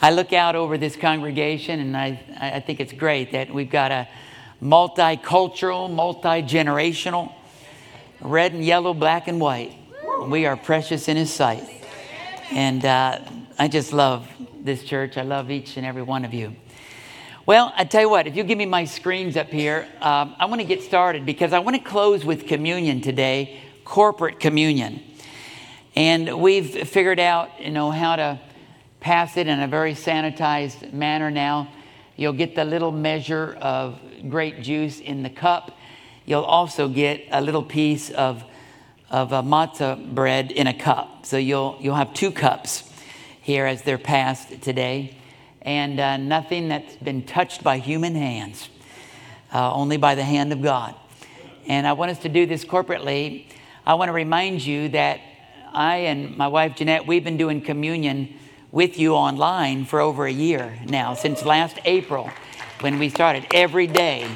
I look out over this congregation, and I think it's great that we've got a multicultural, multi-generational, red and yellow, black and white. We are precious in His sight. And I just love this church. I love each and every one of you. Well, I tell you what, if you give me my screens up here, I want to get started because I want to close with communion today, corporate communion. And we've figured out, how to pass it in a very sanitized manner now. You'll get the little measure of grape juice in the cup. You'll also get a little piece of matzah bread in a cup. So you'll have 2 cups here as they're passed today. And nothing that's been touched by human hands, only by the hand of God. And I want us to do this corporately. I want to remind you that I and my wife Jeanette, we've been doing communion with you online for over a year now, since last April when we started every day,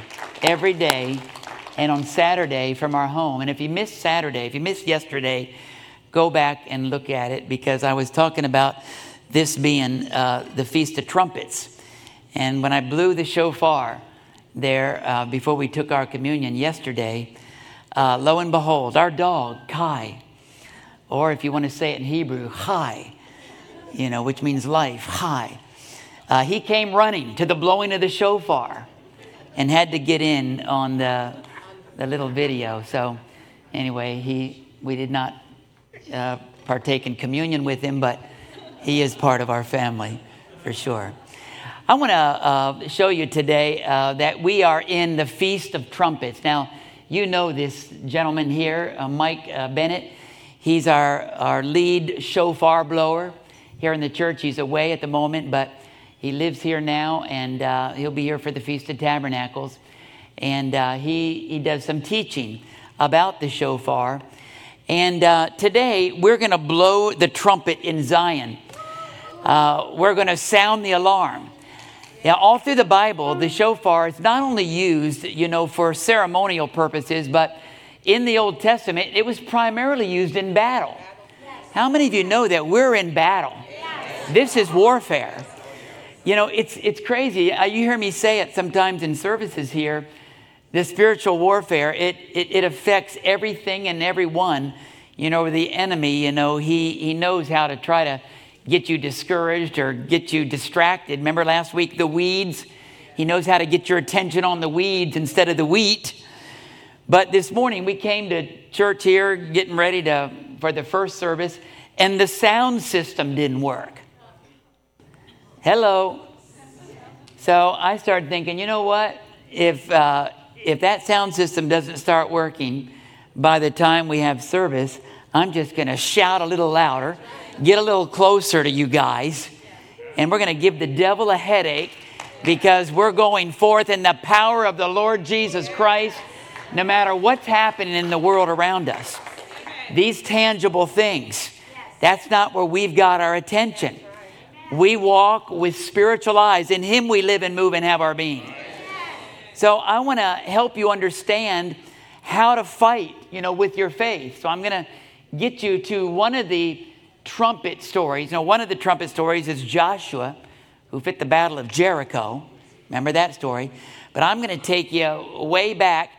and on Saturday from our home. And if you missed Saturday, if you missed yesterday, go back and look at it, because I was talking about this being the Feast of Trumpets. And when I blew the shofar there before we took our communion yesterday, lo and behold, our dog, Kai, or if you want to say it in Hebrew, Chai, which means life, Chai. He came running to the blowing of the shofar and had to get in on the little video. So anyway, we did not partake in communion with him, but he is part of our family for sure. I want to show you today that we are in the Feast of Trumpets. Now, you know this gentleman here, Mike Bennett. He's our lead shofar blower here in the church. He's away at the moment, but he lives here now, and he'll be here for the Feast of Tabernacles. And he does some teaching about the shofar. And today, we're going to blow the trumpet in Zion. We're going to sound the alarm. Now, all through the Bible, the shofar is not only used, for ceremonial purposes, but in the Old Testament, it was primarily used in battle. How many of you know that we're in battle? This is warfare. It's crazy. You hear me say it sometimes in services here. The spiritual warfare, it affects everything and everyone. The enemy, he knows how to try to get you discouraged or get you distracted. Remember last week, the weeds? He knows how to get your attention on the weeds instead of the wheat. But this morning we came to church here getting ready for the first service, and the sound system didn't work. Hello. So I started thinking, you know what? If that sound system doesn't start working by the time we have service, I'm just going to shout a little louder, get a little closer to you guys, and we're going to give the devil a headache, because we're going forth in the power of the Lord Jesus Christ, no matter what's happening in the world around us. These tangible things, that's not where we've got our attention. We walk with spiritual eyes. In Him we live and move and have our being. So I want to help you understand how to fight, with your faith. So I'm going to get you to one of the trumpet stories. One of the trumpet stories is Joshua, who fit the battle of Jericho. Remember that story? But I'm going to take you way back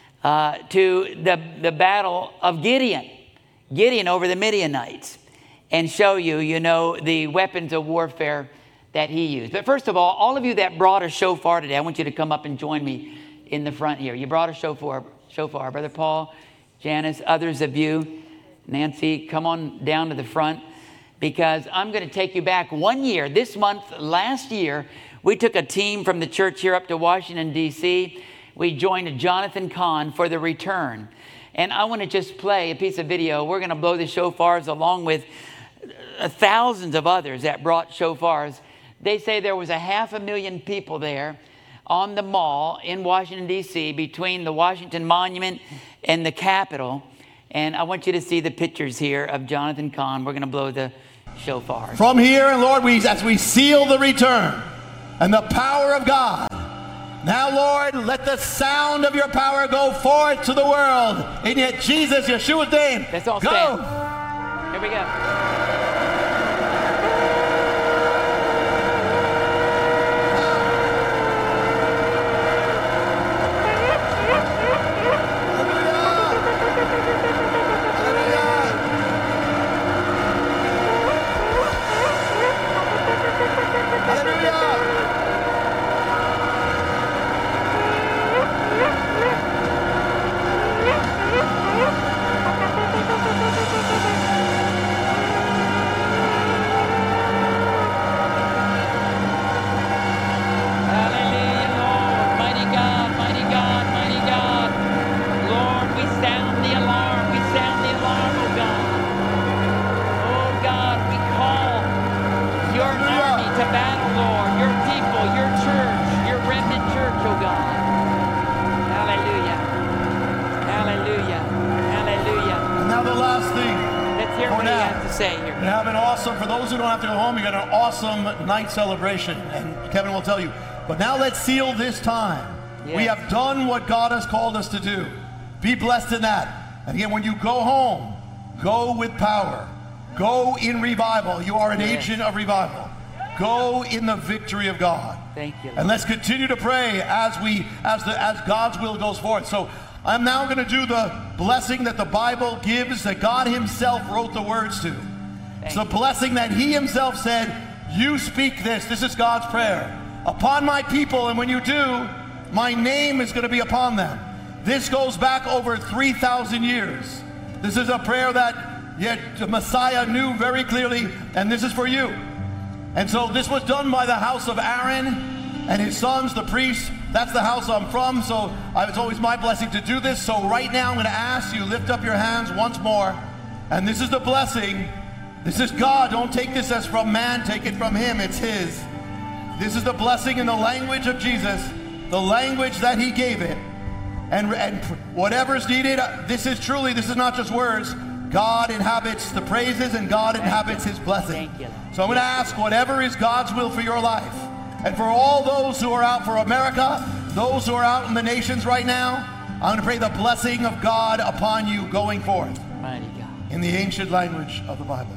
to the battle of Gideon over the Midianites, and show you, the weapons of warfare that he used. But first of all of you that brought a shofar today, I want you to come up and join me in the front here. You brought a shofar, Brother Paul, Janice, others of you, Nancy, come on down to the front, because I'm going to take you back 1 year. This month, last year, we took a team from the church here up to Washington, D.C. We joined Jonathan Cahn for the return. And I want to just play a piece of video. We're going to blow the shofars along with thousands of others that brought shofars. They say there was 500,000 people there on the mall in Washington, D.C., between the Washington Monument and the Capitol. And I want you to see the pictures here of Jonathan Cahn. We're going to blow the shofar. From here, and Lord, as we seal the return and the power of God, now, Lord, let the sound of your power go forth to the world. In Jesus, Yeshua's name. Let's all go. Stand. Here we go. to battle, Lord. Your people, your church, your remnant church, oh God. Hallelujah. Hallelujah. Hallelujah. And now the last thing. Let's hear what he has to say here. You have an awesome, for those who don't have to go home, you got an awesome night celebration, and Kevin will tell you. But now let's seal this time. Yes. We have done what God has called us to do. Be blessed in that. And again, when you go home, go with power. Go in revival. You are an agent of revival. Go in the victory of God. Thank you, Lord. And let's continue to pray as God's will goes forth. So I'm now going to do the blessing that the Bible gives, that God himself wrote the words to. It's the blessing that he himself said, you speak this. This is God's prayer. Upon my people, and when you do, my name is going to be upon them. This goes back over 3,000 years. This is a prayer that the Messiah knew very clearly, and this is for you. And so this was done by the house of Aaron and his sons, the priests. That's the house I'm from, so it's always my blessing to do this. So right now I'm going to ask you, lift up your hands once more. And this is the blessing. This is God. Don't take this as from man. Take it from him. It's his. This is the blessing in the language of Jesus, the language that he gave it. And whatever's needed, this is not just words. God inhabits the praises and God inhabits his blessing. So I'm going to ask whatever is God's will for your life. And for all those who are out for America, those who are out in the nations right now, I'm going to pray the blessing of God upon you going forth. Mighty God. In the ancient language of the Bible.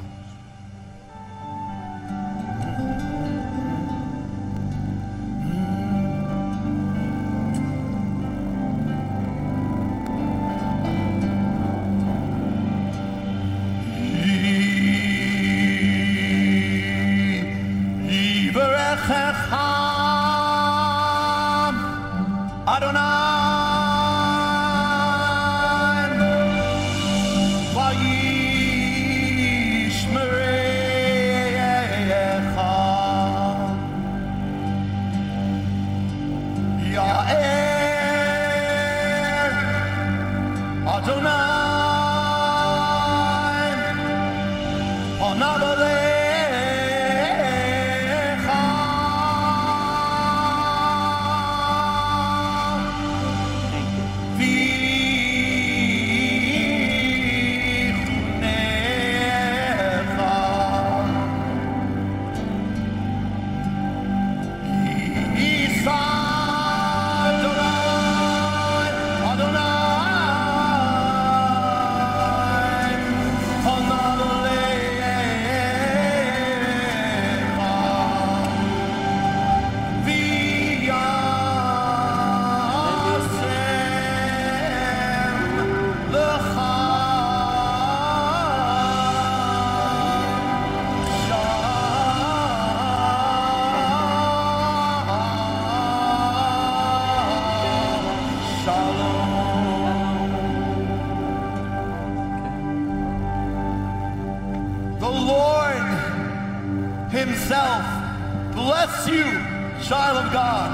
Himself bless you, child of God.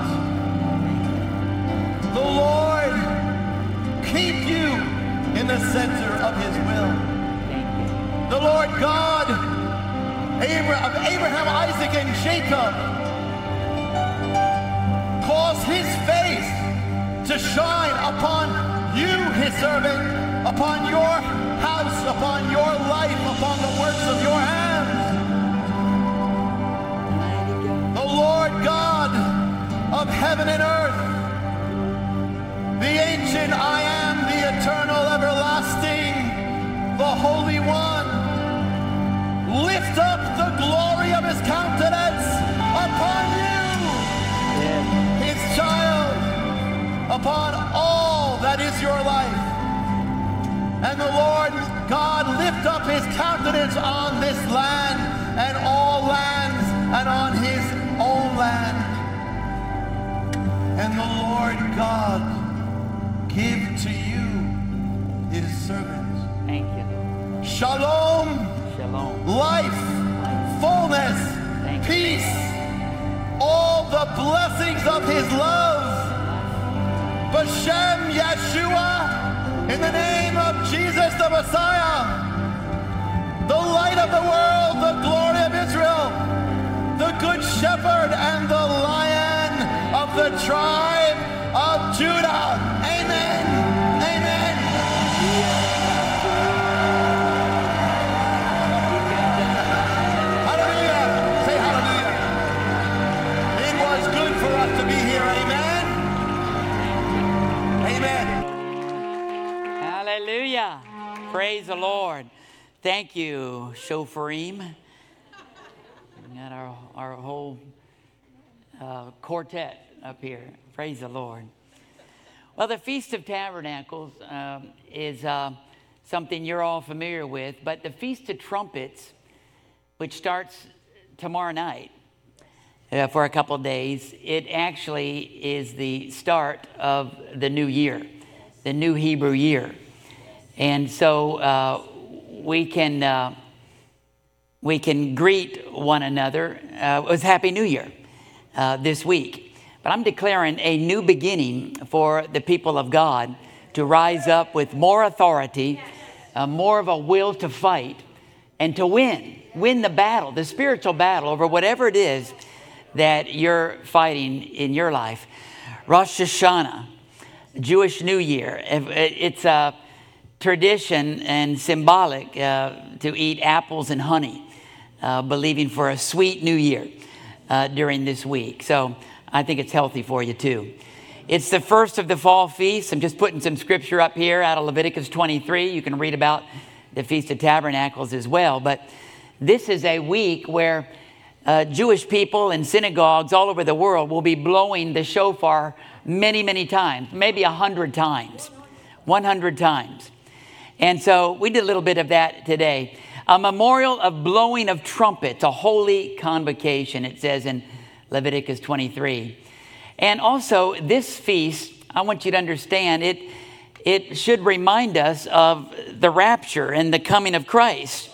The Lord keep you in the center of his will. The Lord God of Abraham, Isaac, and Jacob cause his face to shine upon you, his servant, upon your house, upon your life, upon the works of your hands. Lord God of heaven and earth, the ancient I am, the eternal, everlasting, the Holy One, lift up the glory of his countenance upon you, his child, upon all that is your life. And the Lord God lift up his countenance on this land and all lands and on his own land. And the Lord God give to you his servants. Thank you. Shalom. Shalom. Life. Fullness. Peace. All the blessings of his love. B'Shem Yeshua. In the name of Jesus the Messiah. The light of the world. The glory of Israel. The good shepherd and the Lion of the tribe of Judah. Amen. Amen. Hallelujah. Say hallelujah. It was good for us to be here. Amen. Amen. Hallelujah. Praise the Lord. Thank you, Shofarim. We got our whole quartet up here. Praise the Lord. Well, the Feast of Tabernacles is something you're all familiar with, but the Feast of Trumpets, which starts tomorrow night for a couple of days, it actually is the start of the new year, the new Hebrew year. And so we can greet one another. It was Happy New Year this week. But I'm declaring a new beginning for the people of God to rise up with more authority, more of a will to fight, and to win the battle, the spiritual battle over whatever it is that you're fighting in your life. Rosh Hashanah, Jewish New Year. It's a tradition and symbolic to eat apples and honey, believing for a sweet new year during this week. So I think it's healthy for you too. It's the first of the fall feasts. I'm just putting some scripture up here out of Leviticus 23. You can read about the Feast of Tabernacles as well. But this is a week where Jewish people in synagogues all over the world will be blowing the shofar many, many times, maybe 100 times, 100 times. And so we did a little bit of that today. A memorial of blowing of trumpets, a holy convocation, it says in Leviticus 23. And also this feast, I want you to understand, it should remind us of the rapture and the coming of Christ.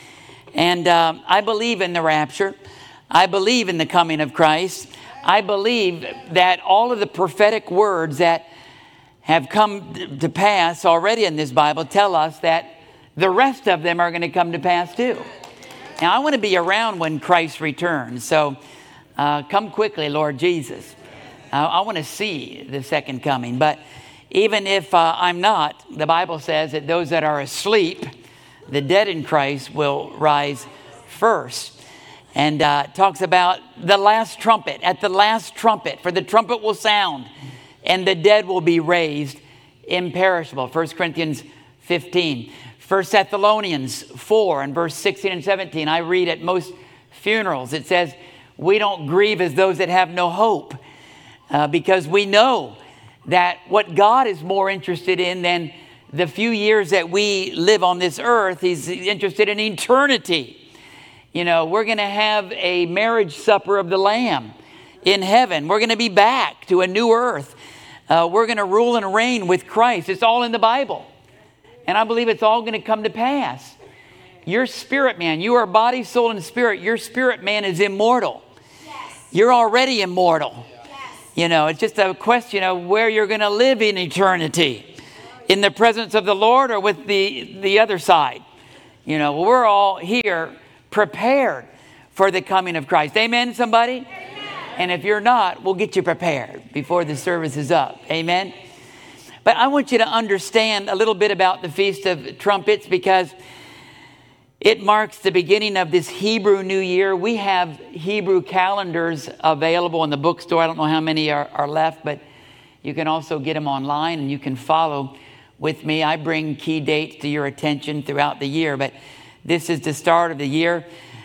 And I believe in the rapture. I believe in the coming of Christ. I believe that all of the prophetic words that have come to pass already in this Bible tell us that the rest of them are going to come to pass too. Now, I want to be around when Christ returns. So come quickly, Lord Jesus. I want to see the second coming. But even if I'm not, the Bible says that those that are asleep, the dead in Christ, will rise first. And talks about the last trumpet. At the last trumpet, for the trumpet will sound, and the dead will be raised imperishable. 1 Corinthians 15. 1 Thessalonians 4 and verse 16 and 17. I read at most funerals. It says, we don't grieve as those that have no hope. Because we know that what God is more interested in than the few years that we live on this earth, He's interested in eternity. You know, we're going to have a marriage supper of the Lamb in heaven. We're going to be back to a new earth. We're going to rule and reign with Christ. It's all in the Bible. And I believe it's all going to come to pass. Your spirit man, you are body, soul, and spirit. Your spirit man is immortal. Yes. You're already immortal. Yes. You know, it's just a question of where you're going to live in eternity. In the presence of the Lord or with the other side. You know, we're all here prepared for the coming of Christ. Amen, somebody? Amen. And if you're not, we'll get you prepared before the service is up. Amen? But I want you to understand a little bit about the Feast of Trumpets because it marks the beginning of this Hebrew New Year. We have Hebrew calendars available in the bookstore. I don't know how many are left, but you can also get them online and you can follow with me. I bring key dates to your attention throughout the year, but this is the start of the year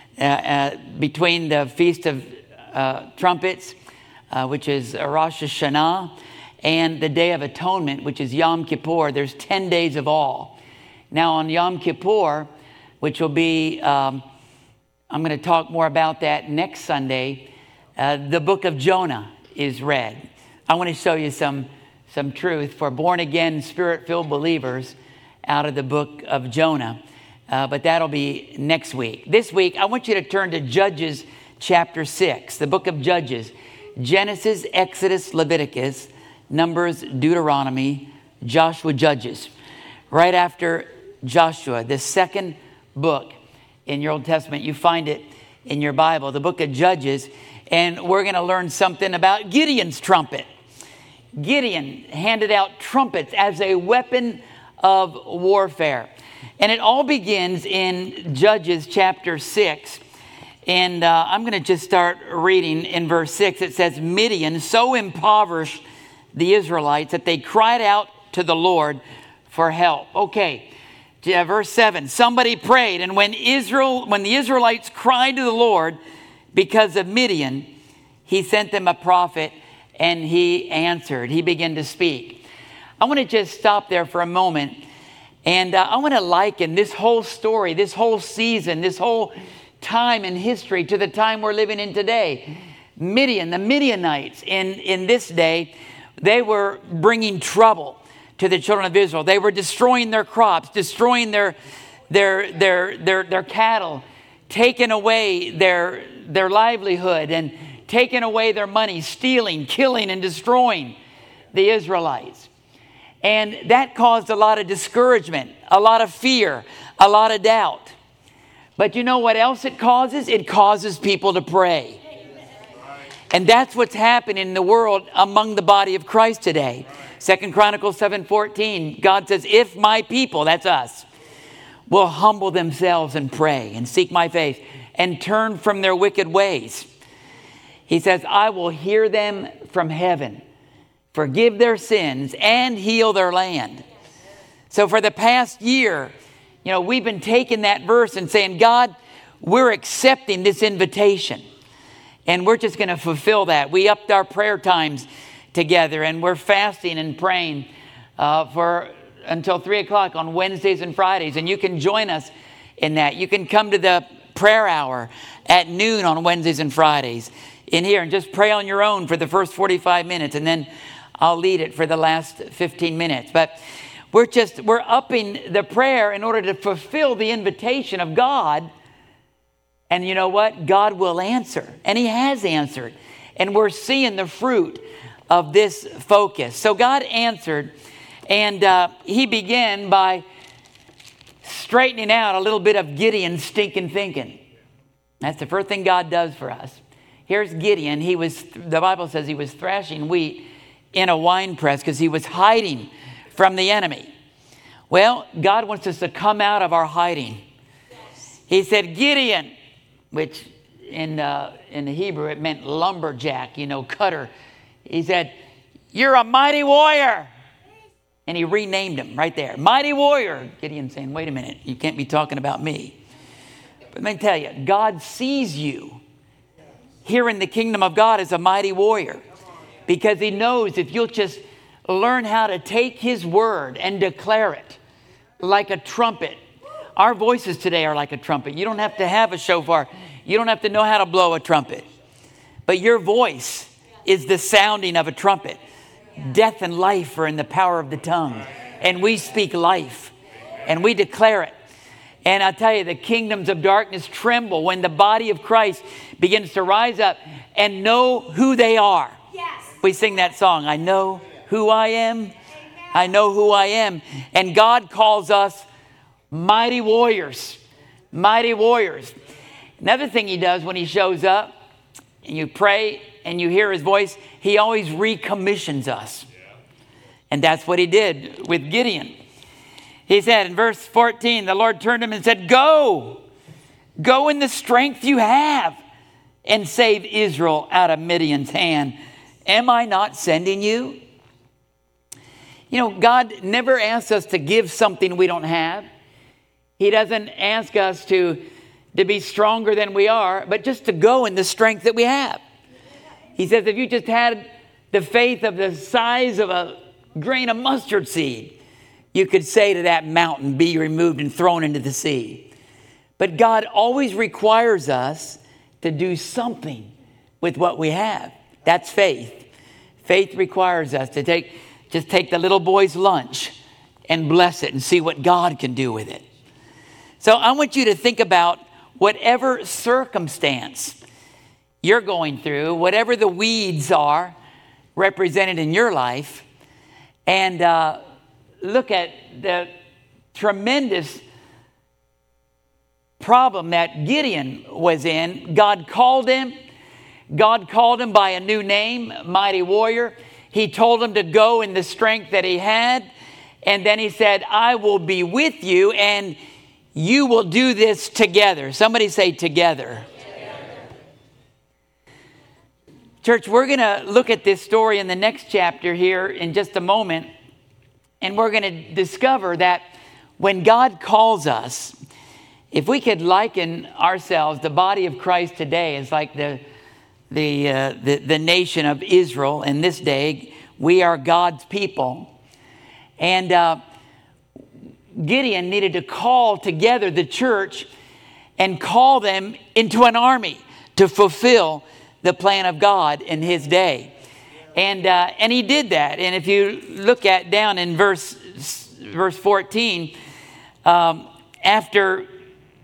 between the Feast of Trumpets, which is Rosh Hashanah, and the Day of Atonement, which is Yom Kippur. There's 10 days of awe. Now on Yom Kippur, which will be, I'm going to talk more about that next Sunday, the book of Jonah is read. I want to show you some truth for born-again, spirit-filled believers out of the book of Jonah. But that'll be next week. This week, I want you to turn to Judges chapter 6, the book of Judges. Genesis, Exodus, Leviticus, Numbers, Deuteronomy, Joshua, Judges. Right after Joshua, the second book in your Old Testament, you find it in your Bible, the book of Judges, and we're going to learn something about Gideon's trumpet. Gideon handed out trumpets as a weapon of warfare. And it all begins in Judges chapter 6. And I'm going to just start reading in verse 6. It says, Midian so impoverished the Israelites that they cried out to the Lord for help. Okay, verse 7. Somebody prayed, and when the Israelites cried to the Lord because of Midian, he sent them a prophet, and he answered. He began to speak. I want to just stop there for a moment. And I want to liken this whole story, this whole season, this whole time in history to the time we're living in today. Midian, the Midianites in this day, they were bringing trouble to the children of Israel. They were destroying their crops, destroying their cattle, taking away their livelihood, and taking away their money, stealing, killing, and destroying the Israelites. And that caused a lot of discouragement, a lot of fear, a lot of doubt. But you know what else it causes? It causes people to pray. And that's what's happening in the world among the body of Christ today. 2 Chronicles 7:14, God says, if my people, that's us, will humble themselves and pray and seek my face and turn from their wicked ways, he says, I will hear them from heaven, forgive their sins, and heal their land. So for the past year, we've been taking that verse and saying, God, we're accepting this invitation. And we're just going to fulfill that. We upped our prayer times together, and we're fasting and praying until 3 o'clock on Wednesdays and Fridays. And you can join us in that. You can come to the prayer hour at noon on Wednesdays and Fridays in here and just pray on your own for the first 45 minutes. And then I'll lead it for the last 15 minutes. But we're upping the prayer in order to fulfill the invitation of God. And you know what? God will answer. And he has answered. And we're seeing the fruit of this focus. So God answered. And he began by straightening out a little bit of Gideon's stinking thinking. That's the first thing God does for us. Here's Gideon. The Bible says he was thrashing wheat in a wine press because he was hiding from the enemy. Well, God wants us to come out of our hiding. He said, Gideon, which in the Hebrew it meant lumberjack, cutter. He said, you're a mighty warrior. And he renamed him right there. Mighty warrior. Gideon saying, wait a minute, you can't be talking about me. But let me tell you, God sees you here in the kingdom of God as a mighty warrior. Because he knows if you'll just learn how to take his word and declare it like a trumpet. Our voices today are like a trumpet. You don't have to have a shofar. You don't have to know how to blow a trumpet. But your voice is the sounding of a trumpet. Death and life are in the power of the tongue. And we speak life. And we declare it. And I tell you, the kingdoms of darkness tremble when the body of Christ begins to rise up and know who they are. Yes. We sing that song, I know who I am. Amen. I know who I am. And God calls us mighty warriors. Mighty warriors. Another thing he does when he shows up and you pray and you hear his voice, he always recommissions us. And that's what he did with Gideon. He said in verse 14, the Lord turned to him and said, go in the strength you have and save Israel out of Midian's hand. Am I not sending you? God never asks us to give something we don't have. He doesn't ask us to be stronger than we are, but just to go in the strength that we have. He says, if you just had the faith of the size of a grain of mustard seed, you could say to that mountain, be removed and thrown into the sea. But God always requires us to do something with what we have. That's faith. Faith requires us to take the little boy's lunch and bless it and see what God can do with it. So I want you to think about whatever circumstance you're going through, whatever the weeds are represented in your life, and look at the tremendous problem that Gideon was in, God called him. God called him by a new name, Mighty Warrior. He told him to go in the strength that he had. And then he said, I will be with you and you will do this together. Somebody say together. Church, we're going to look at this story in the next chapter here in just a moment. And we're going to discover that when God calls us, if we could liken ourselves, the body of Christ today is like the nation of Israel in this day. We are God's people. And Gideon needed to call together the church and call them into an army to fulfill the plan of God in his day. And he did that. And if you look at down in verse 14, after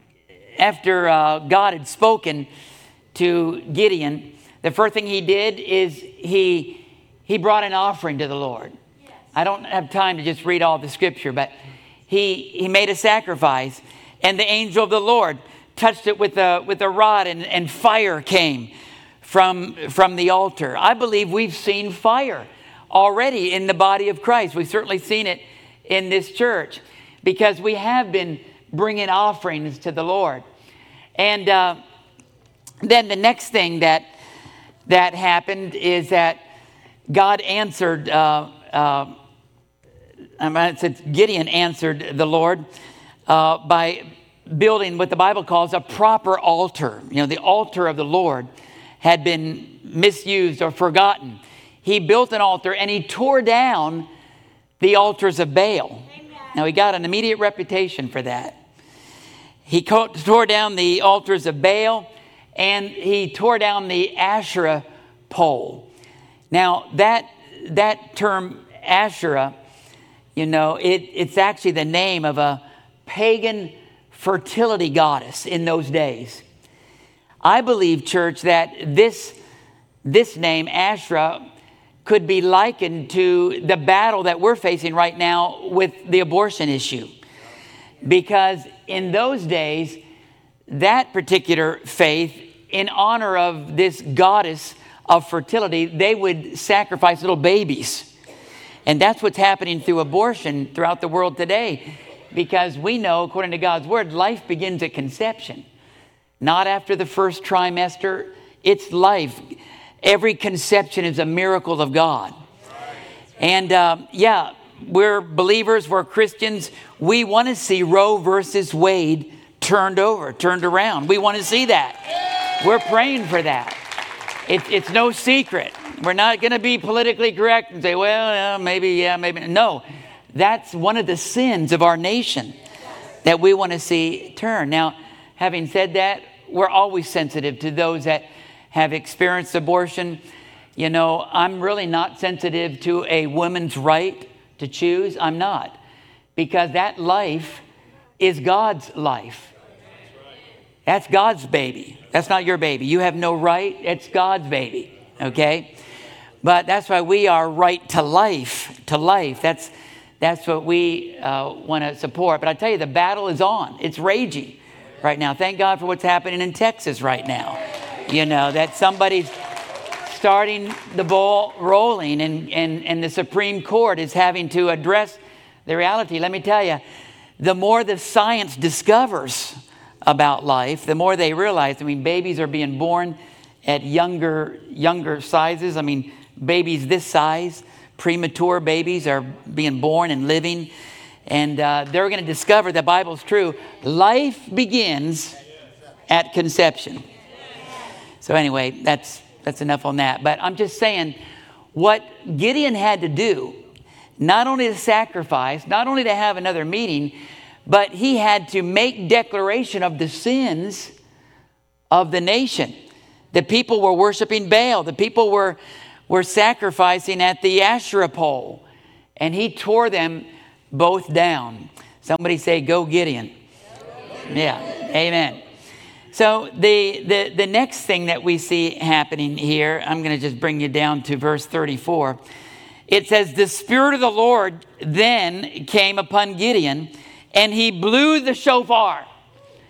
God had spoken to Gideon, the first thing he did is he brought an offering to the Lord. I don't have time to just read all the scripture, but he made a sacrifice, and the angel of the Lord touched it with a rod, and fire came from the altar. I believe we've seen fire already in the body of Christ. We've certainly seen it in this church because we have been bringing offerings to the Lord. And then the next thing that happened is that God answered, Gideon answered the Lord by building what the Bible calls a proper altar. You know, the altar of the Lord had been misused or forgotten. He built an altar and he tore down the altars of Baal. Amen. Now, he got an immediate reputation for that. He tore down the altars of Baal and he tore down the Asherah pole. Now, that term Asherah, you know, it's actually the name of a pagan fertility goddess in those days. I believe, church, that this name, Asherah, could be likened to the battle that we're facing right now with the abortion issue. Because in those days, that particular faith, in honor of this goddess of fertility, they would sacrifice little babies. And that's what's happening through abortion throughout the world today. Because we know, according to God's word, life begins at conception. Not after the first trimester. It's life. Every conception is a miracle of God. And we're believers, we're Christians. We want to see Roe versus Wade turned around. We want to see that. We're praying for that. It's no secret. We're not going to be politically correct and say, well, maybe. No, that's one of the sins of our nation that we want to see turn. Now, having said that, we're always sensitive to those that have experienced abortion. You know, I'm really not sensitive to a woman's right to choose. I'm not. Because that life is God's life. That's God's baby. That's not your baby. You have no right. It's God's baby. Okay? But that's why we are right to life. To life. That's what we want to support. But I tell you, the battle is on. It's raging right now. Thank God for what's happening in Texas right now. You know, that somebody's starting the ball rolling and the Supreme Court is having to address the reality. Let me tell you, the more the science discovers about life, the more they realize, babies are being born at younger sizes. Babies this size, premature babies are being born and living. And they're going to discover the Bible's true. Life begins at conception. So anyway, that's enough on that. But I'm just saying what Gideon had to do, not only to sacrifice, not only to have another meeting, but he had to make declaration of the sins of the nation. The people were worshiping Baal. The people were sacrificing at the Asherah pole. And he tore them both down. Somebody say, go Gideon. Yeah, amen. So the next thing that we see happening here, I'm going to just bring you down to verse 34. It says, the Spirit of the Lord then came upon Gideon, and he blew the shofar.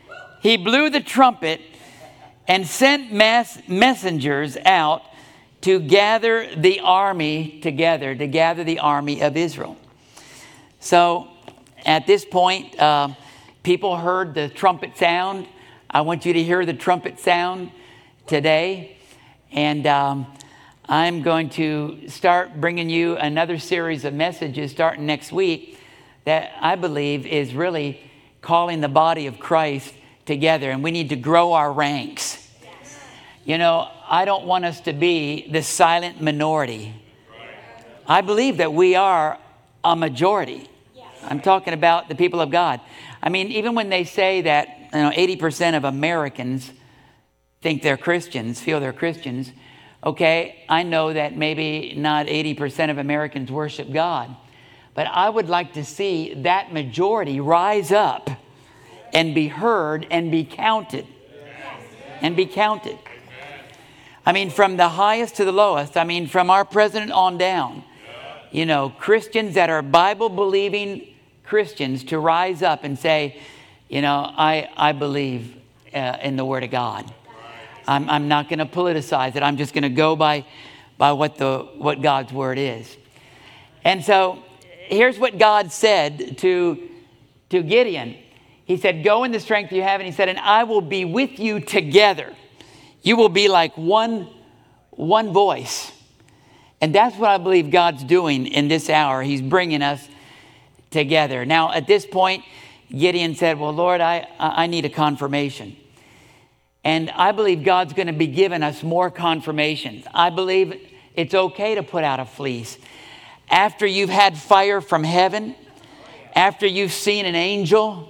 he blew the trumpet and sent messengers out to gather the army together, to gather the army of Israel. So at this point, people heard the trumpet sound. I want you to hear the trumpet sound today. And I'm going to start bringing you another series of messages starting next week that I believe is really calling the body of Christ together. And we need to grow our ranks. You know, I don't want us to be the silent minority. I believe that we are a majority. I'm talking about the people of God. I mean, even when they say that 80% of Americans think they're Christians, feel they're Christians, okay, I know that maybe not 80% of Americans worship God. But I would like to see that majority rise up and be heard and be counted. And be counted. I mean, from the highest to the lowest. I mean, from our president on down. You know, Christians that are Bible-believing Christians to rise up and say, you know, I believe in the Word of God. I'm not going to politicize it. I'm just going to go by what God's Word is. And so here's what God said to Gideon. He said, go in the strength you have. And he said, and I will be with you together. You will be like one voice. And that's what I believe God's doing in this hour. He's bringing us together. Now, at this point, Gideon said, well, Lord, I need a confirmation. And I believe God's going to be giving us more confirmations. I believe it's okay to put out a fleece. After you've had fire from heaven, after you've seen an angel,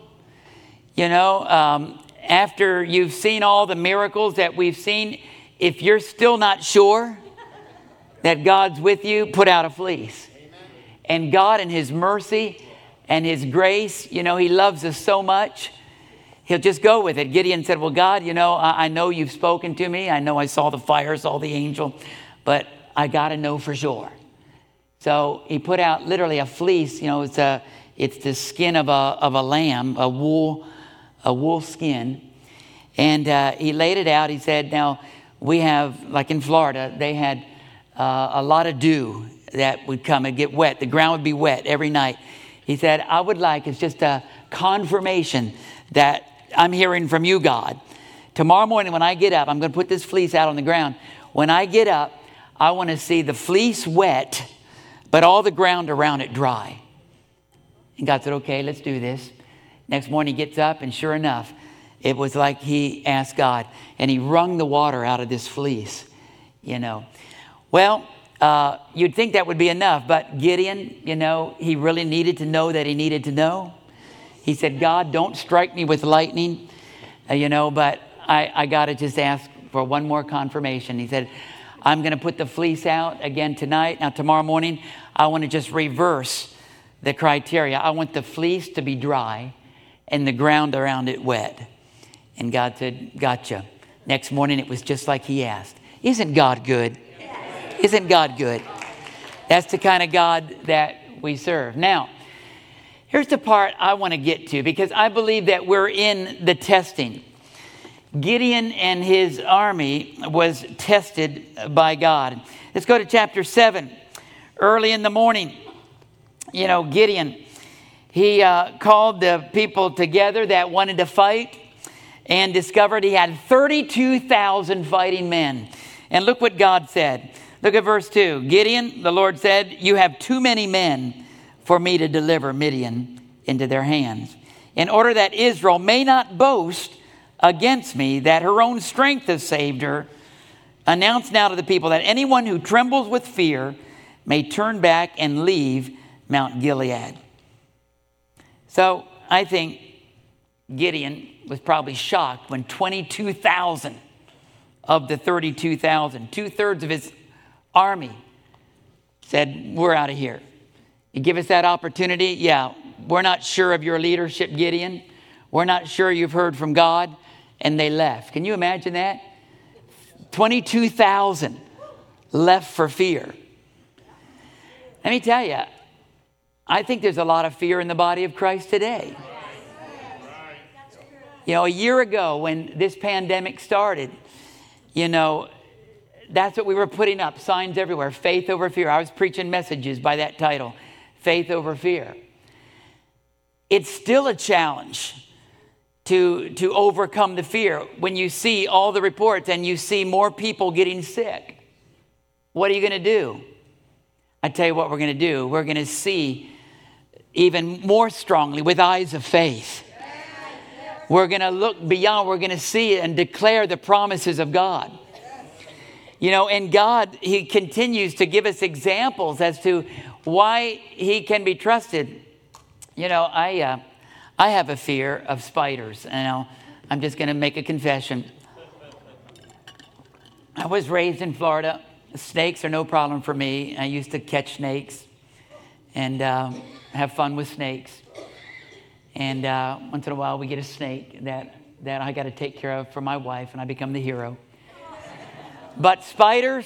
after you've seen all the miracles that we've seen, if you're still not sure that God's with you, put out a fleece. Amen. And God in His mercy and His grace, He loves us so much, He'll just go with it. Gideon said, well, God, I know you've spoken to me. I know I saw the fire, saw the angel, but I got to know for sure. So he put out literally a fleece. It's the skin of a lamb, a wool skin. And he laid it out. He said, now we have, like in Florida, they had a lot of dew that would come and get wet. The ground would be wet every night. He said, I would like, it's just a confirmation that I'm hearing from you, God. Tomorrow morning when I get up, I'm going to put this fleece out on the ground. When I get up, I want to see the fleece wet, but all the ground around it dry. And God said, okay, let's do this. Next morning he gets up, and sure enough, it was like he asked God, and he wrung the water out of this fleece, Well, you'd think that would be enough, but Gideon, he really needed to know that he needed to know. He said, God, don't strike me with lightning, but I got to just ask for one more confirmation. He said, I'm going to put the fleece out again tonight. Now, tomorrow morning, I want to just reverse the criteria. I want the fleece to be dry and the ground around it wet. And God said, gotcha. Next morning, it was just like he asked. Isn't God good? Isn't God good? That's the kind of God that we serve. Now, here's the part I want to get to, because I believe that we're in the testing. Gideon and his army was tested by God. Let's go to chapter 7. Early in the morning, Gideon, he called the people together that wanted to fight and discovered he had 32,000 fighting men. And look what God said. Look at verse 2. Gideon, the Lord said, you have too many men for me to deliver Midian into their hands, in order that Israel may not boast against me that her own strength has saved her. Announce now to the people that anyone who trembles with fear may turn back and leave Mount Gilead. So I think Gideon was probably shocked when 22,000 of the 32,000, 2/3 of his army, said, we're out of here. You give us that opportunity? Yeah, we're not sure of your leadership, Gideon. We're not sure you've heard from God. And they left. Can you imagine that? 22,000 left for fear. Let me tell you, I think there's a lot of fear in the body of Christ today. You know, a year ago when this pandemic started, you know, that's what we were putting up, signs everywhere, faith over fear. I was preaching messages by that title, faith over fear. It's still a challenge to overcome the fear when you see all the reports and you see more people getting sick. What are you going to do? I tell you what we're going to do. We're going to see even more strongly with eyes of faith. We're going to look beyond. We're going to see and declare the promises of God. You know, and God, He continues to give us examples as to why He can be trusted. You know, I have a fear of spiders. And I'm just going to make a confession. I was raised in Florida. Snakes are no problem for me. I used to catch snakes and have fun with snakes. And once in a while we get a snake that I got to take care of for my wife, and I become the hero. But spiders,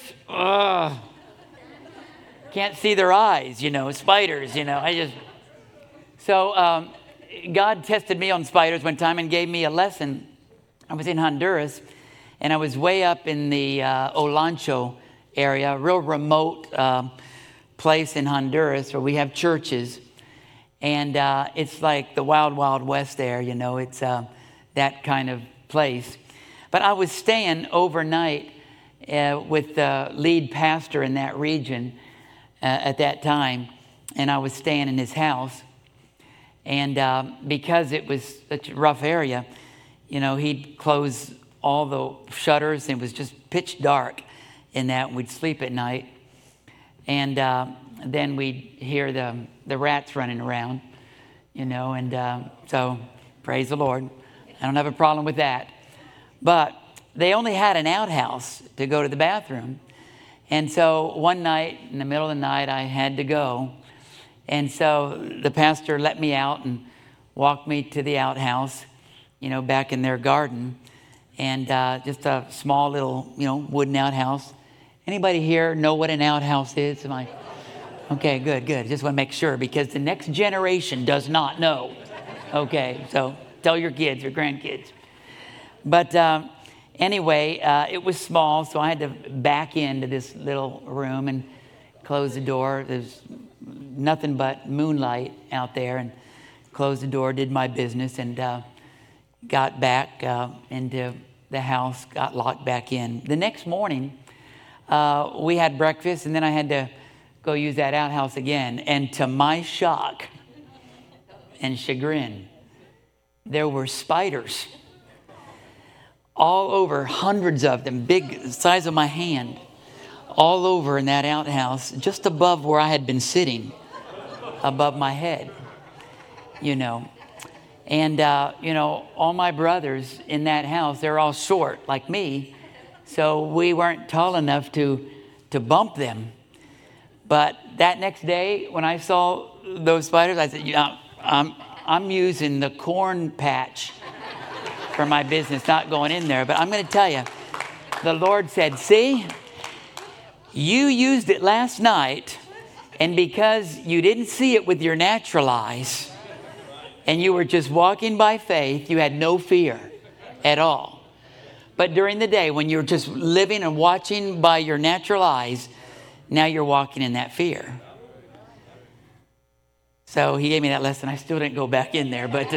can't see their eyes, you know, spiders, you know. So God tested me on spiders one time and gave me a lesson. I was in Honduras, and I was way up in the Olancho area, a real remote place in Honduras where we have churches. And it's like the wild, wild west there, you know. It's that kind of place. But I was staying overnight with the lead pastor in that region at that time. And I was staying in his house. And because it was such a rough area, you know, he'd close all the shutters. And it was just pitch dark in that. We'd sleep at night. And then we'd hear the rats running around, you know. And so, praise the Lord. I don't have a problem with that. But they only had an outhouse to go to the bathroom. And so one night, in the middle of the night, I had to go. And so the pastor let me out and walked me to the outhouse, you know, back in their garden. And just a small little, you know, wooden outhouse. Anybody here know what an outhouse is? Am I? Okay, good. Just want to make sure, because the next generation does not know. Okay, so tell your kids, your grandkids. But anyway, it was small, so I had to back into this little room and close the door. There's nothing but moonlight out there, and closed the door, did my business, and got back into the house, got locked back in. The next morning, we had breakfast, and then I had to go use that outhouse again. And to my shock and chagrin, there were spiders all over, hundreds of them, big size of my hand, all over in that outhouse, just above where I had been sitting, above my head, you know. And, you know, all my brothers in that house, they're all short like me. So we weren't tall enough to bump them. But that next day, when I saw those spiders, I said, yeah, I'm using the corn patch for my business, not going in there. But I'm going to tell you, the Lord said, see, you used it last night, and because you didn't see it with your natural eyes, and you were just walking by faith, you had no fear at all. But during the day, when you're just living and watching by your natural eyes, now you're walking in that fear. So he gave me that lesson. I still didn't go back in there, but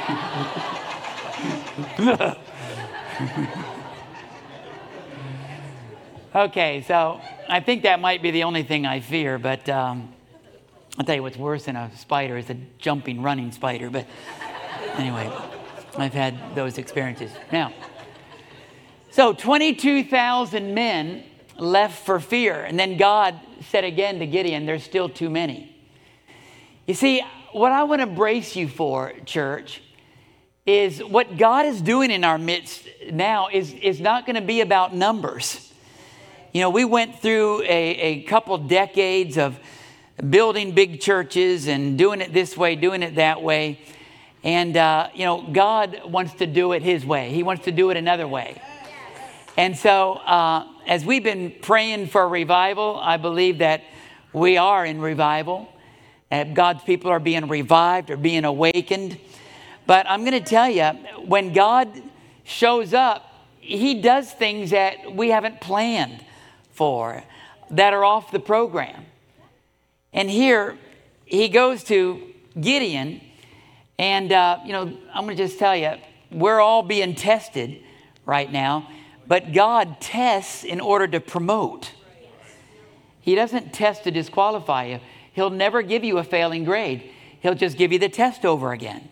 okay, so I think that might be the only thing I fear, but I'll tell you what's worse than a spider is a jumping, running spider. But anyway, I've had those experiences. Now, so 22,000 men left for fear. And then God said again to Gideon, there's still too many. You see, what I want to brace you for, church, is what God is doing in our midst now is not going to be about numbers. You know, we went through a couple decades of building big churches and doing it this way, doing it that way. And, you know, God wants to do it His way. He wants to do it another way. And so as we've been praying for revival, I believe that we are in revival. God's people are being revived or being awakened. But I'm going to tell you, when God shows up, he does things that we haven't planned for, that are off the program. And here he goes to Gideon. And, I'm going to just tell you, we're all being tested right now. But God tests in order to promote. He doesn't test to disqualify you. He'll never give you a failing grade. He'll just give you the test over again.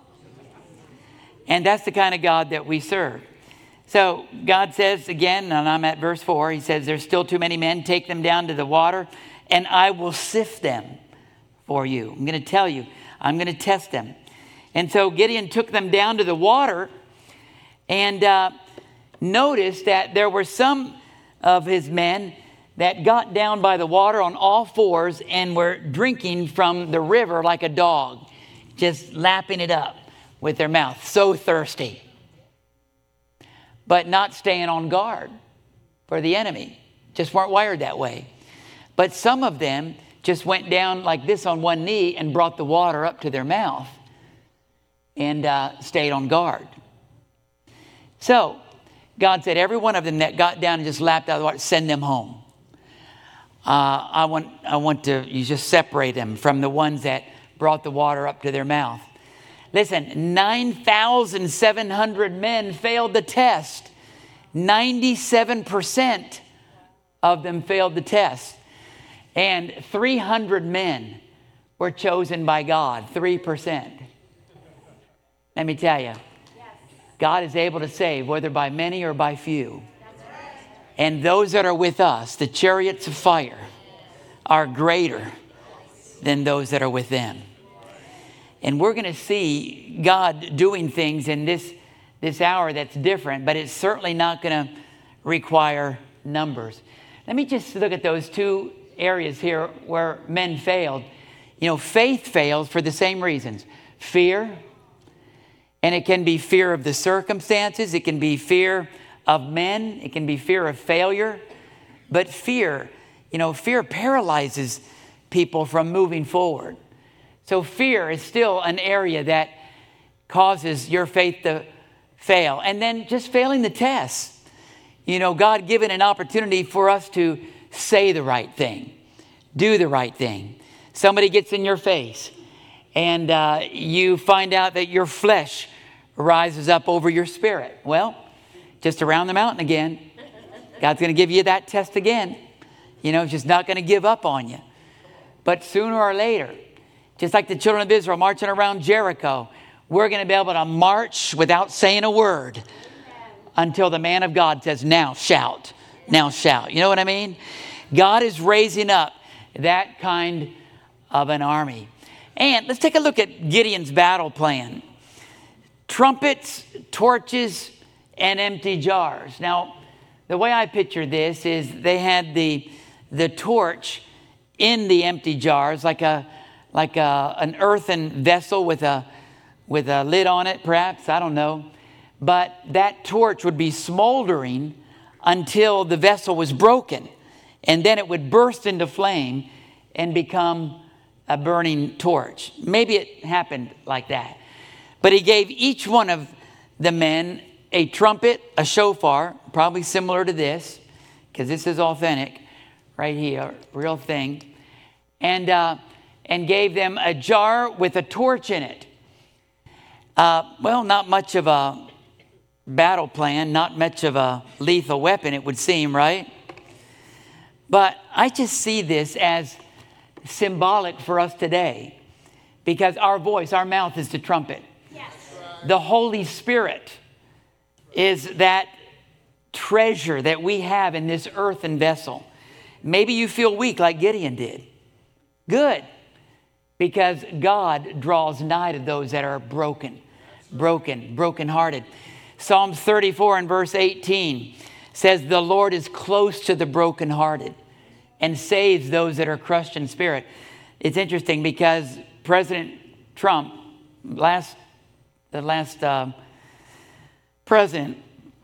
And that's the kind of God that we serve. So God says again, and I'm at verse 4, he says, there's still too many men. Take them down to the water, and I will sift them for you. I'm going to tell you, I'm going to test them. And so Gideon took them down to the water, and noticed that there were some of his men that got down by the water on all fours and were drinking from the river like a dog, just lapping it up with their mouth, so thirsty, but not staying on guard for the enemy. Just weren't wired that way. But some of them just went down like this on one knee and brought the water up to their mouth and stayed on guard. So God said, every one of them that got down and just lapped out of the water, send them home. I want to, you just separate them from the ones that brought the water up to their mouth. Listen, 9,700 men failed the test. 97% of them failed the test. And 300 men were chosen by God, 3%. Let me tell you, God is able to save whether by many or by few. And those that are with us, the chariots of fire, are greater than those that are with them. And we're going to see God doing things in this hour that's different, but it's certainly not going to require numbers. Let me just look at those two areas here where men failed. Faith fails for the same reasons. Fear, and it can be fear of the circumstances. It can be fear of men. It can be fear of failure. But fear paralyzes people from moving forward. So fear is still an area that causes your faith to fail. And then just failing the test. God given an opportunity for us to say the right thing, do the right thing. Somebody gets in your face and you find out that your flesh rises up over your spirit. Well, just around the mountain again. God's going to give you that test again. Just not going to give up on you. But sooner or later, just like the children of Israel marching around Jericho, we're going to be able to march without saying a word until the man of God says, now shout, now shout. You know what I mean? God is raising up that kind of an army. And let's take a look at Gideon's battle plan. Trumpets, torches, and empty jars. Now, the way I picture this is they had the torch in the empty jars, like an earthen vessel with a lid on it, perhaps, I don't know. But that torch would be smoldering until the vessel was broken, and then it would burst into flame and become a burning torch. Maybe it happened like that. But he gave each one of the men a trumpet, a shofar, probably similar to this, because this is authentic right here, real thing, and gave them a jar with a torch in it. Not much of a battle plan, not much of a lethal weapon, it would seem, right? But I just see this as symbolic for us today, because our voice, our mouth is the trumpet. Yes. The Holy Spirit is that treasure that we have in this earthen vessel. Maybe you feel weak like Gideon did. Good. Because God draws nigh to those that are brokenhearted. Psalms 34 and verse 18 says, the Lord is close to the brokenhearted and saves those that are crushed in spirit. It's interesting because President Trump, the last president,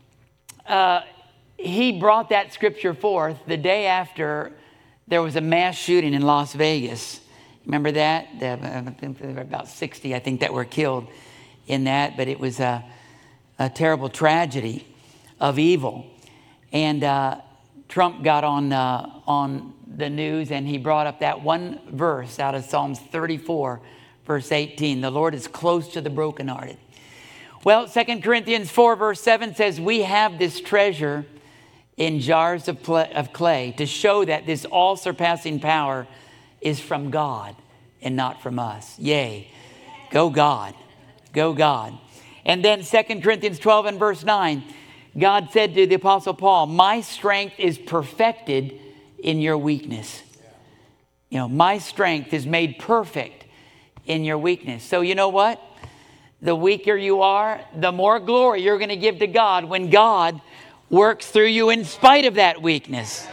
he brought that scripture forth the day after there was a mass shooting in Las Vegas. Remember that? I think there were about 60, I think, that were killed in that, but it was a terrible tragedy of evil. And Trump got on the news, and he brought up that one verse out of Psalms 34, verse 18. The Lord is close to the brokenhearted. Well, 2 Corinthians 4, verse 7 says, we have this treasure in jars of clay to show that this all-surpassing power is from God and not from us. Yea, go God, go God. And then 2 Corinthians 12 and verse 9, God said to the Apostle Paul, my strength is perfected in your weakness. You know, my strength is made perfect in your weakness. So you know what? The weaker you are, the more glory you're going to give to God when God works through you in spite of that weakness.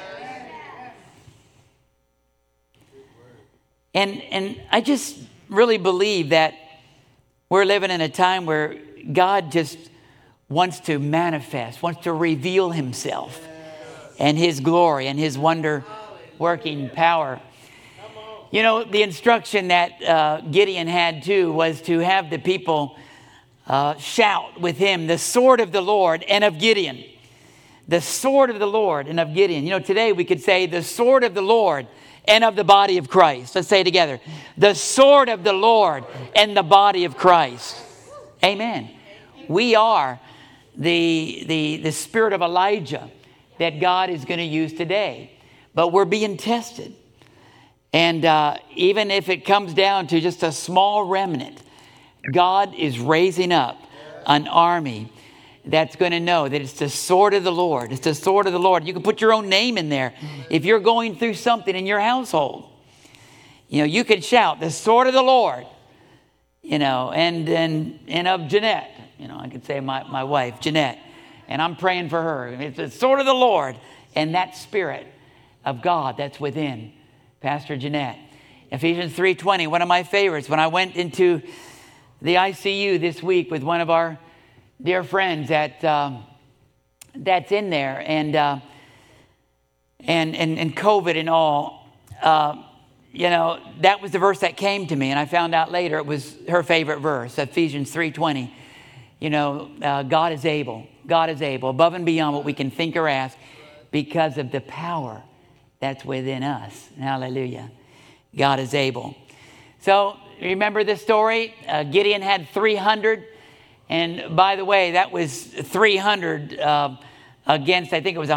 And I just really believe that we're living in a time where God just wants to manifest, wants to reveal himself and his glory and his wonder-working power. You know, the instruction that Gideon had too was to have the people shout with him, the sword of the Lord and of Gideon. The sword of the Lord and of Gideon. You know, today we could say the sword of the Lord and of the body of Christ. Let's say it together. The sword of the Lord and the body of Christ. Amen. We are the spirit of Elijah that God is going to use today. But we're being tested. And even if it comes down to just a small remnant, God is raising up an army that's going to know that it's the sword of the Lord. It's the sword of the Lord. You can put your own name in there. If you're going through something in your household, you know, you can shout, the sword of the Lord, you know, and of Jeanette. You know, I could say my wife, Jeanette, and I'm praying for her. It's the sword of the Lord and that spirit of God that's within Pastor Jeanette. Ephesians 3:20, one of my favorites. When I went into the ICU this week with one of our dear friends that's in there, and COVID and all, you know, that was the verse that came to me, and I found out later it was her favorite verse, Ephesians 3:20. You know, God is able, above and beyond what we can think or ask, because of the power that's within us. Hallelujah. God is able. So remember this story? Gideon had 300. And by the way, that was 300 against, I think it was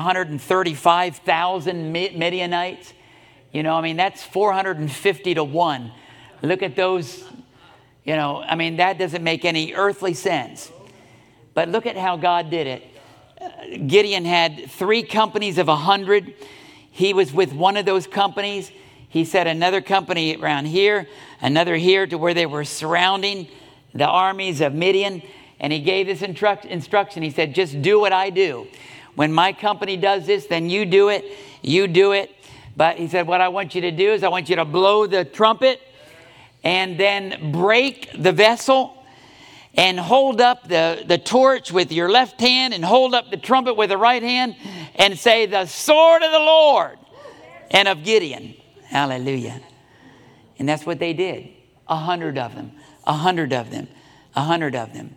135,000 Midianites. You know, I mean, that's 450 to 1. Look at those, you know, I mean, that doesn't make any earthly sense. But look at how God did it. Gideon had 3 companies of 100. He was with one of those companies. He set another company around here, another here, to where they were surrounding the armies of Midian. And he gave this instruction. He said, just do what I do. When my company does this, then you do it. You do it. But he said, what I want you to do is I want you to blow the trumpet and then break the vessel and hold up the torch with your left hand and hold up the trumpet with the right hand and say, the sword of the Lord and of Gideon. Hallelujah. And that's what they did. 100 of them. 100 of them. 100 of them.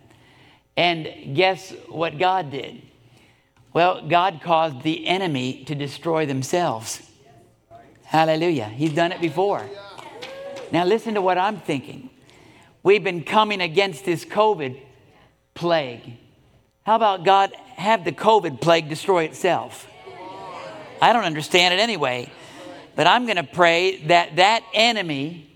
And guess what God did? Well, God caused the enemy to destroy themselves. Hallelujah. He's done it before. Now listen to what I'm thinking. We've been coming against this COVID plague. How about God have the COVID plague destroy itself? I don't understand it anyway. But I'm going to pray that enemy,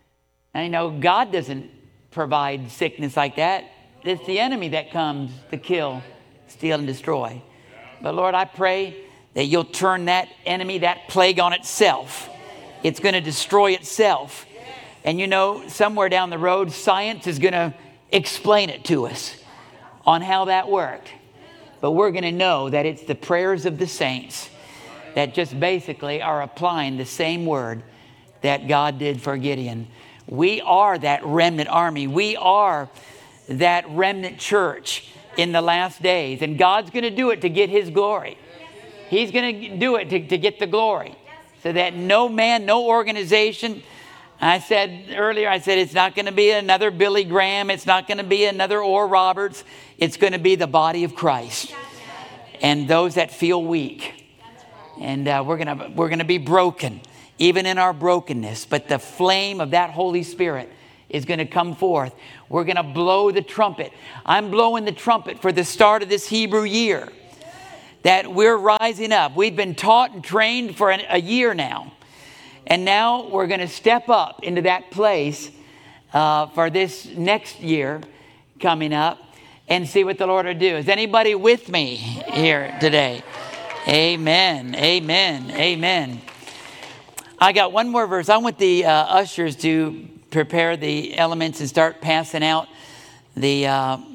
I know God doesn't provide sickness like that. It's the enemy that comes to kill, steal, and destroy. But Lord, I pray that you'll turn that enemy, that plague on itself. It's going to destroy itself. And you know, somewhere down the road, science is going to explain it to us on how that worked. But we're going to know that it's the prayers of the saints that just basically are applying the same word that God did for Gideon. We are that remnant army. We are that remnant church in the last days. And God's going to do it to get his glory. He's going to do it to get the glory. So that no man, no organization, I said earlier, it's not going to be another Billy Graham. It's not going to be another Oral Roberts. It's going to be the body of Christ. And those that feel weak. And we're going to be broken, even in our brokenness. But the flame of that Holy Spirit is going to come forth. We're going to blow the trumpet. I'm blowing the trumpet for the start of this Hebrew year. That we're rising up. We've been taught and trained for a year now. And now we're going to step up into that place for this next year coming up and see what the Lord will do. Is anybody with me here today? Amen. Amen. Amen. I got one more verse. I want the ushers to prepare the elements and start passing out the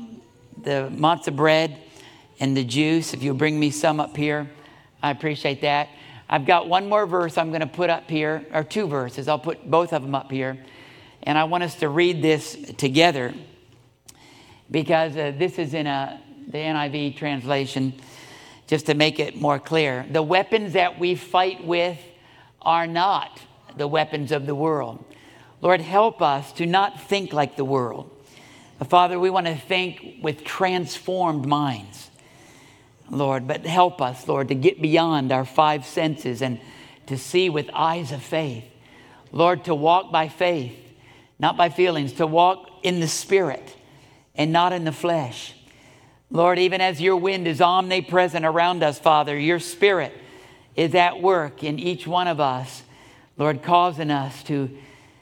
matzah bread and the juice. If you'll bring me some up here, I appreciate that. I've got one more verse I'm going to put up here, or two verses. I'll put both of them up here. And I want us to read this together because this is in the NIV translation, just to make it more clear. The weapons that we fight with are not the weapons of the world. Lord, help us to not think like the world. Father, we want to think with transformed minds. Lord, but help us, Lord, to get beyond our five senses and to see with eyes of faith. Lord, to walk by faith, not by feelings, to walk in the Spirit and not in the flesh. Lord, even as your wind is omnipresent around us, Father, your Spirit is at work in each one of us, Lord, causing us to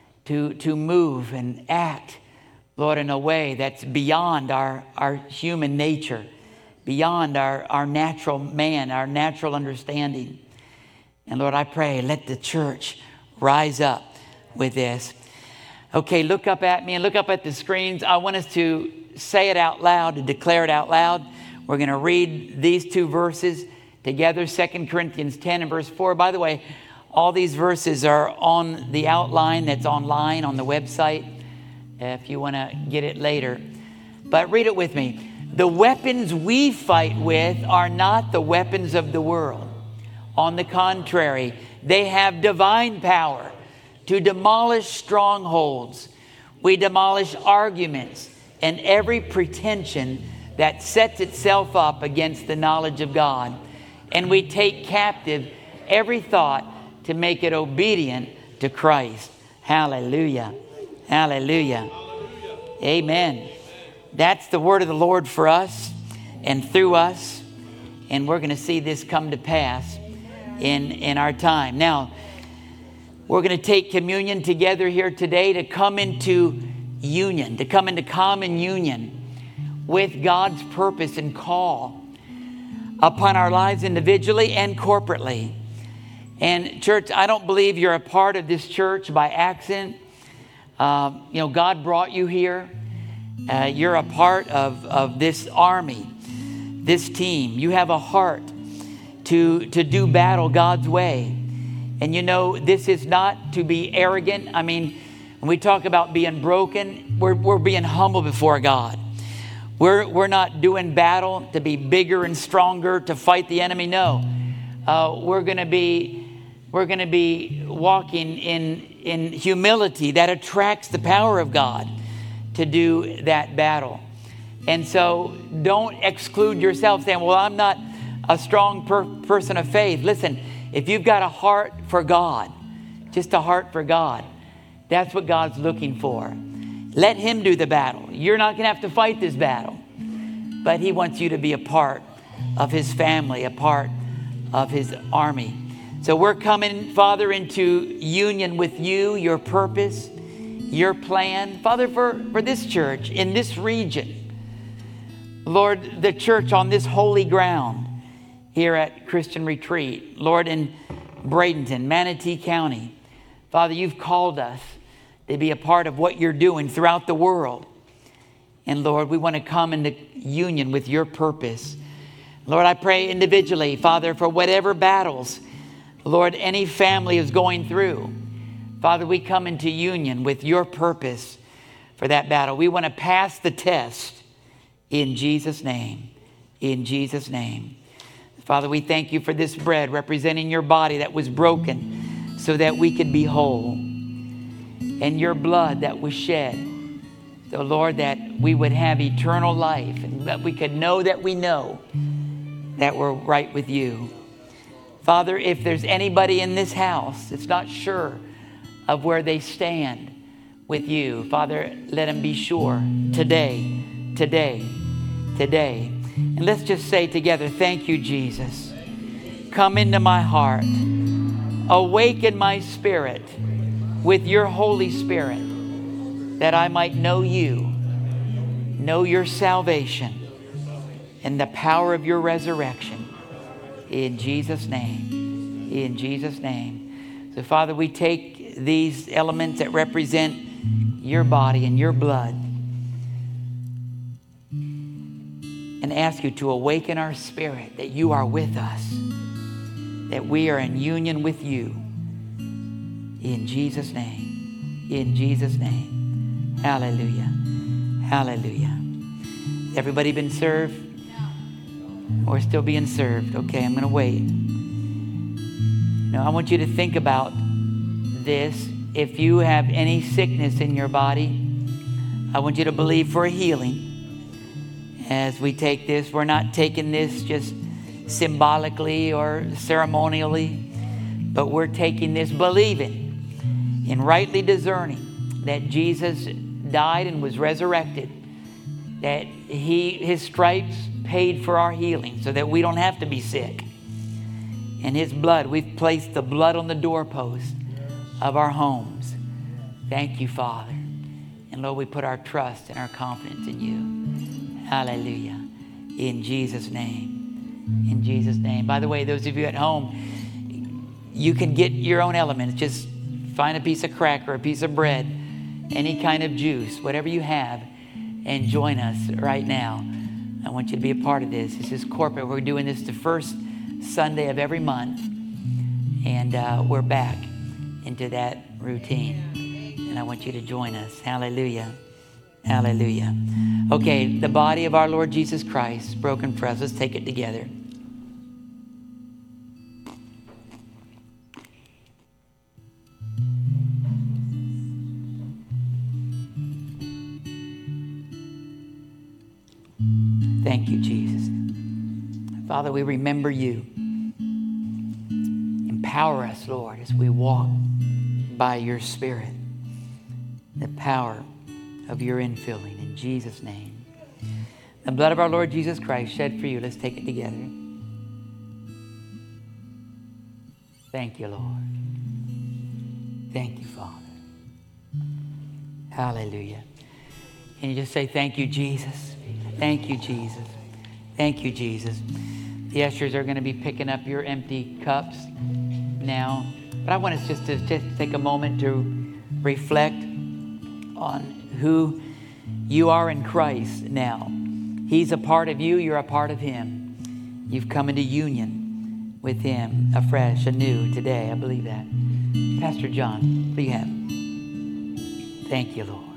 move and act, Lord, in a way that's beyond our human nature, beyond our natural man, our natural understanding. And Lord, I pray, let the church rise up with this. Okay, look up at me and look up at the screens. I want us to say it out loud, to declare it out loud. We're going to read these two verses together, 2 Corinthians 10 and verse 4. By the way, all these verses are on the outline that's online on the website, if you want to get it later. But read it with me. The weapons we fight with are not the weapons of the world. On the contrary, they have divine power to demolish strongholds. We demolish arguments and every pretension that sets itself up against the knowledge of God. And we take captive every thought to make it obedient to Christ. Hallelujah. Hallelujah. Amen. That's the word of the Lord for us and through us. And we're going to see this come to pass in our time. Now, we're going to take communion together here today to come into union, to come into common union with God's purpose and call upon our lives individually and corporately. And church, I don't believe you're a part of this church by accident. God brought you here. You're a part of this army, this team. You have a heart to do battle God's way. And this is not to be arrogant. I mean, when we talk about being broken, we're being humble before God. We're not doing battle to be bigger and stronger to fight the enemy. No, we're going to be walking in humility that attracts the power of God to do that battle. And so don't exclude yourself saying, well, I'm not a strong person of faith. Listen, if you've got a heart for God, just a heart for God, that's what God's looking for. Let him do the battle. You're not going to have to fight this battle, but he wants you to be a part of his family, a part of his army. So we're coming, Father, into union with you, your purpose, your plan. Father, for this church in this region, Lord, the church on this holy ground here at Christian Retreat, Lord, in Bradenton, Manatee County. Father, you've called us to be a part of what you're doing throughout the world. And Lord, we want to come into union with your purpose. Lord, I pray individually, Father, for whatever battles, Lord, any family is going through. Father, we come into union with your purpose for that battle. We want to pass the test in Jesus' name. In Jesus' name. Father, we thank you for this bread representing your body that was broken so that we could be whole. and your blood that was shed. So, Lord, that we would have eternal life and that we could know that we know that we're right with you. Father, if there's anybody in this house that's not sure of where they stand with you, Father, let them be sure today. And let's just say together, thank you, Jesus. Come into my heart. Awaken my spirit with your Holy Spirit, that I might know you, know your salvation, and the power of your resurrection. In Jesus' name. In Jesus' name. So, Father, we take these elements that represent your body and your blood and ask you to awaken our spirit that you are with us, that we are in union with you. In Jesus' name. In Jesus' name. Hallelujah. Hallelujah. Has everybody been served? Or still being served? Okay, I'm going to wait. Now, I want you to think about this. If you have any sickness in your body, I want you to believe for a healing. As we take this, we're not taking this just symbolically or ceremonially, but we're taking this believing and rightly discerning that Jesus died and was resurrected, that his stripes paid for our healing so that we don't have to be sick. And his blood, we've placed the blood on the doorpost of our homes. Thank you, Father. And Lord, we put our trust and our confidence in you. Hallelujah. In Jesus' name. In Jesus' name. By the way, those of you at home, you can get your own elements. Just find a piece of cracker, a piece of bread, any kind of juice, whatever you have, and join us right now. I want you to be a part of this. This is corporate. We're doing this the first Sunday of every month, and we're back into that routine. And I want you to join us. Hallelujah. Hallelujah. Okay, the body of our Lord Jesus Christ, broken for us. Let's take it together. Thank you, Jesus. Father, we remember you. Empower us, Lord, as we walk by your Spirit. The power of your infilling in Jesus' name. The blood of our Lord Jesus Christ shed for you. Let's take it together. Thank you, Lord. Thank you, Father. Hallelujah. Can you just say, thank you, Jesus? Thank you, Jesus. Thank you, Jesus. The ushers are going to be picking up your empty cups now. But I want us just to take a moment to reflect on who you are in Christ now. He's a part of you. You're a part of him. You've come into union with him afresh, anew today. I believe that. Pastor John, what do you have? Thank you, Lord.